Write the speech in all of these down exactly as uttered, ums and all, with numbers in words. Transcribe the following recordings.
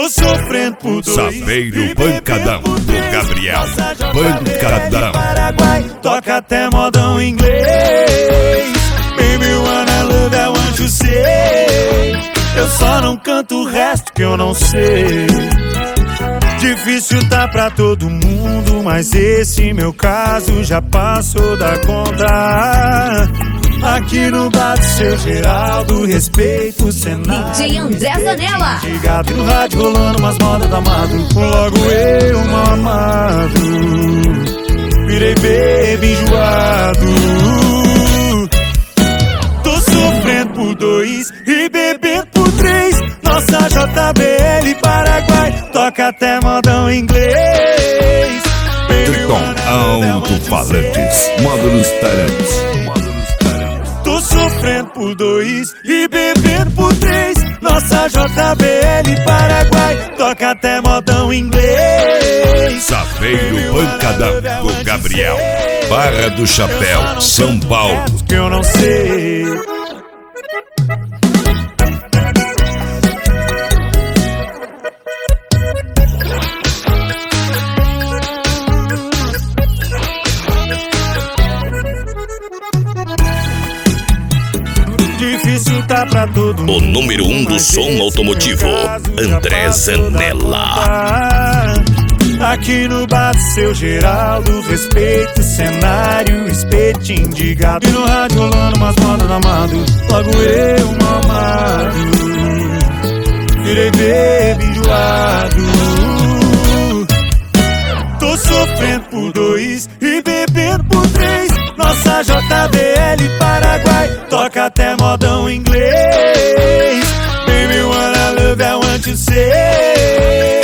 Tô sofrendo por dois. Saveiro Pancadão do Gabriel Pancadão. Paraguai, toca até modão inglês. Baby, wanna love, I want you say. Eu só não canto o resto que eu não sei. Difícil tá pra todo mundo, mas esse meu caso já passou da conta. Aqui no bar do seu Geraldo, respeito o cenário. D J André Zanella. Ligado no rádio rolando umas modas da amado. Logo eu, mal amado, virei baby enjoado. Tô sofrendo por dois e bebendo por três. Nossa J B L Paraguai, toca até modão inglês. Triton Alto-Falantes, módulos tarantes. Tô sofrendo por dois e bebendo por três. Nossa J B L Paraguai, toca até modão inglês. Saveiro Pancadão do Gabriel, Barra do Chapéu, São Paulo. Que eu não sei. Difícil tá pra todo mundo. O número um do som automotivo, André Zanella. Aqui no bar do seu Geraldo, respeito o cenário, espetinho de gato. E no rádio rolando umas modas da amado. Logo eu, mal amado, virei baby enjoado. Tô sofrendo por dois e bebendo por três. Nossa J B L Paraguai, toca até modão inglês. Baby, wanna love, I want you say.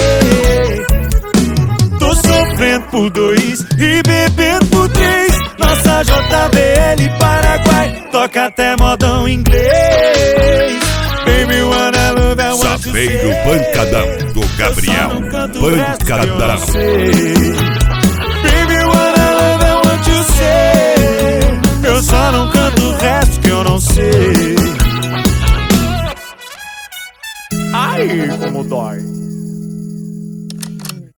Tô sofrendo por dois e bebendo por três. Nossa J B L Paraguai, toca até modão inglês. Baby, wanna love, I want you say. Saveiro Pancadão do Gabriel Pancadão. Baby, wanna love, I want you say.